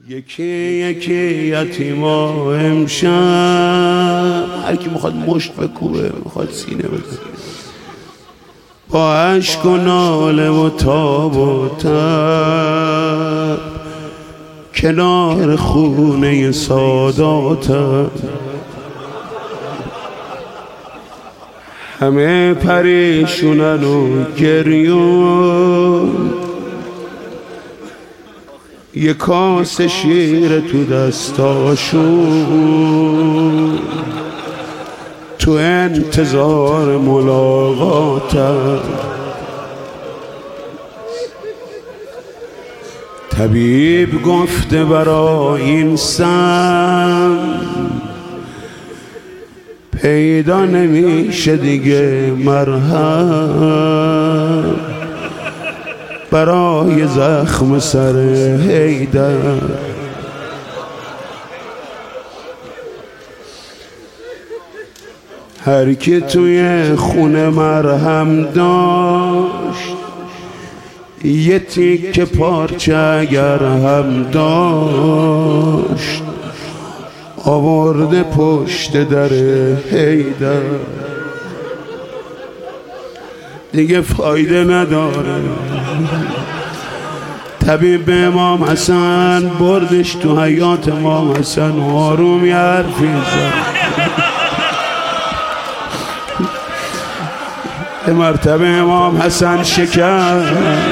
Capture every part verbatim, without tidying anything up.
یکی یکی یتیما امشب، هر کی میخواد مشت بکوبه، میخواد سینه بزنه، با عشق و ناله و تاب و تب کنار خونه ساداتم، همه پریشونن و گریون، یه کاس شیر تو دستاشون، تو انتظار ملاقاتم. طبیب گفته برای این سم پیدا نمیشه دیگه مرهم، برای زخم سر حیدر. هر کی توی خونه مرهم داشت، یه تیکه پارچه اگر هم داشت، آورده پشت در حیدر. دیگه فایده نداره. طبیب امام حسن بردش تو حیات امام حسن، آروم یه حرفی زد. به مرتبه امام حسن شکست،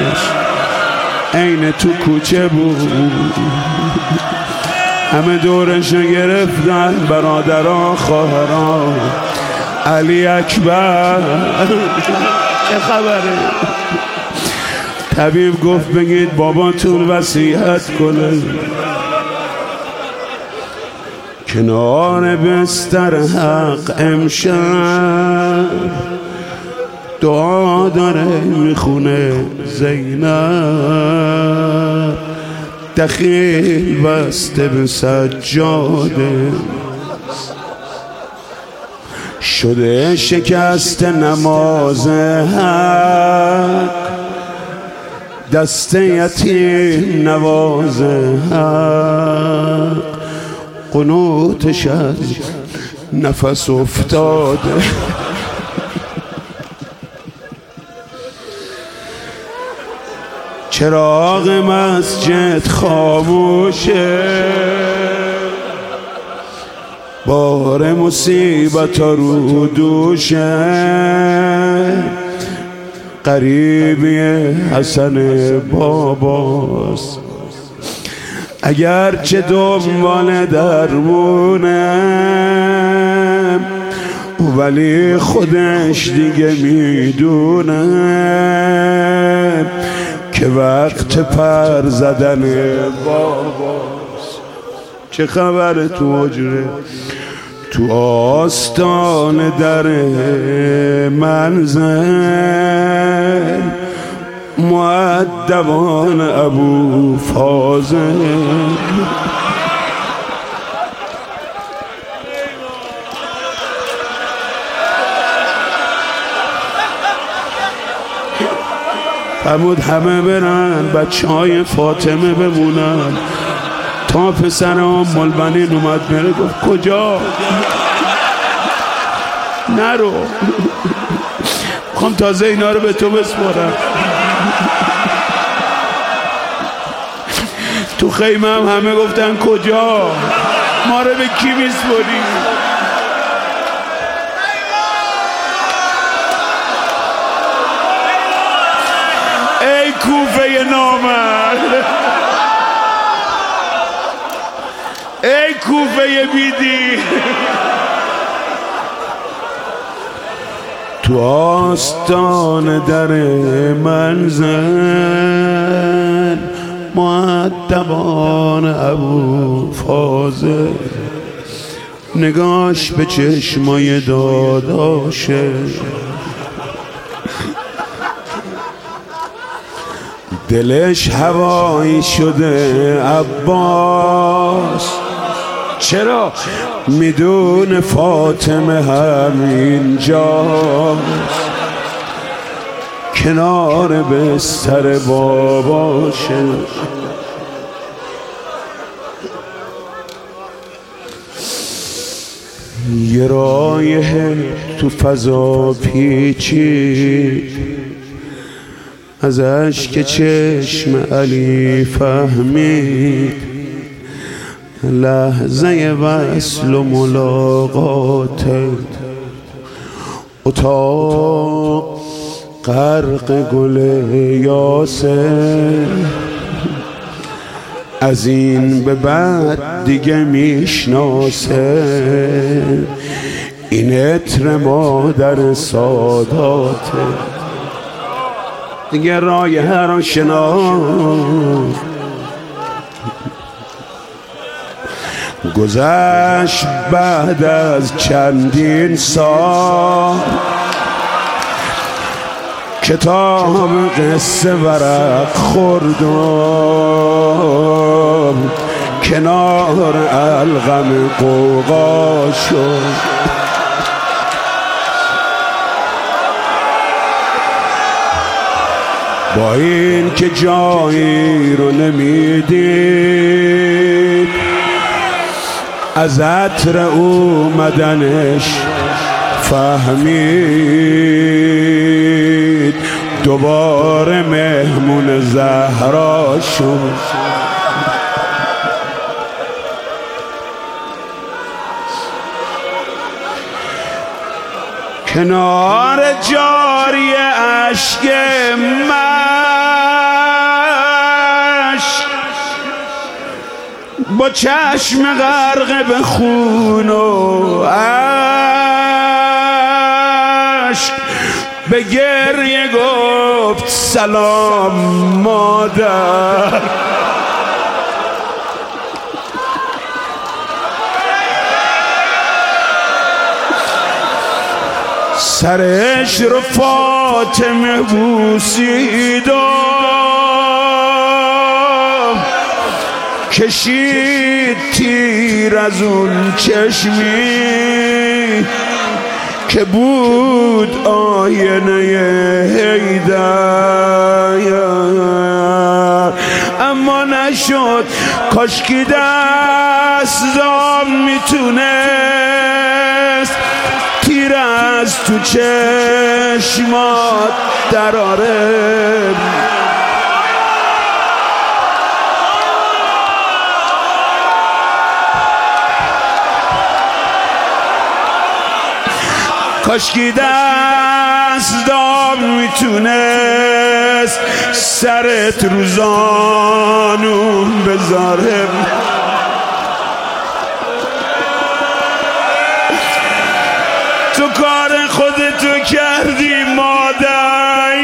عین تو کوچه بود، همه دورشو گرفتن، برادران خواهران. علی اکبر چه خبره؟ طبیب گفت بگید باباتون وصیت کنه کنار بستر حق امشب دعا داره میخونه زینب، دخیل بسته به سجاده، شده شکست نماز حق، دست یتیم نواز حق، قنوتش از نفس افتاده. چراغ مسجد خاموشه، بار مصیبت رو دوشه، قریبی حسن باباست، اگرچه دنبال درمونه، ولی خودش دیگه میدونه که وقت پر زدن باباست. چه خبر تو حجره؟ تو آستان در منزل مؤدبان ابو فاضل، فرمود همه برن، بچه های فاطمه بمونن. تا پسر ام البنین اومد بره، گفت کجا؟ نرو، میخوام تازه اینا رو به تو بسپارم. تو خیمه هم همه گفتن کجا؟ ما رو به کی میسپاری؟ ای کوفه نامرد، ای کوفه بیدی، تو آستان در منزل مؤدبان ابو فاضل، نگاش به چشمای داداشه، دلش هوایی شده عباس. چرا؟ میدونه فاطمه همینجاست، کنار بستر باباشه. یه رایه تو فضا پیچید ازش که چشم علی فهمید لحظه وصل و ملاقات اتاق غرق گل یاسر از این به بعد دیگه میشناسه این عطر مادر ساداته دیگه رایه را شناخت گذشت بعد از چندین سال کتاب قصه ورق خوردم کنار الغم قوقا شد با این که جایی رو نمیدید از عطر اومدنش فهمید دوباره مهمون زهرا شد کنار جاری اشک مشک با چشم غرق به خون و اشک به گریه گفت سلام مادر سرش رو فاطمه بوسیدم کشید تیر از اون چشمی که بود آینه حیدر اما نشد کاشکی دستم میتونست تیر از تو چشمات دراره کاشکی دستم میتونست سرت رو زانوم بذاره تو کار خودتو کردی مادر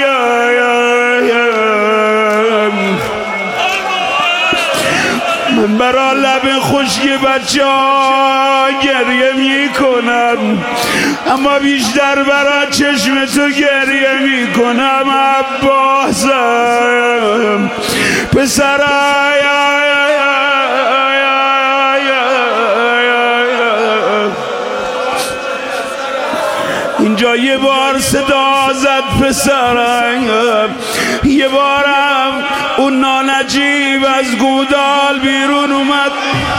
من برا لب خشک بچه ها گریه میکنم اما بیشتر برا چشم تو گریه میکنم عباسم پسرای اینجا یه بار صدا زد پسرم یه بارم اون نانجیب از گودال بیرون اومد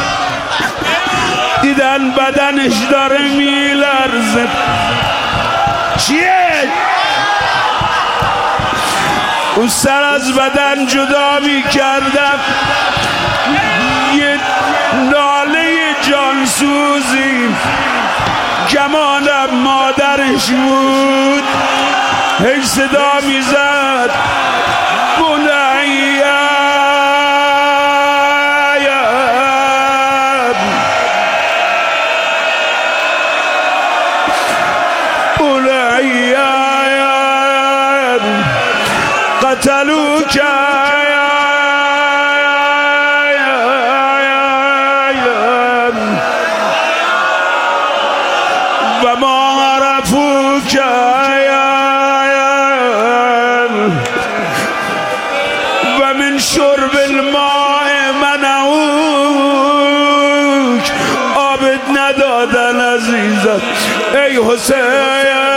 دیدن بدنش داره میلرزه چیه؟ اون سر از بدن جدا میکردم یه ناله جانسوزی کمانم مادرش بود هی صدا میزد بنیم بنیم قتلوک و ما عرفوک و من شرب الماء منعوک آبت ندادن عزیزم ای حسین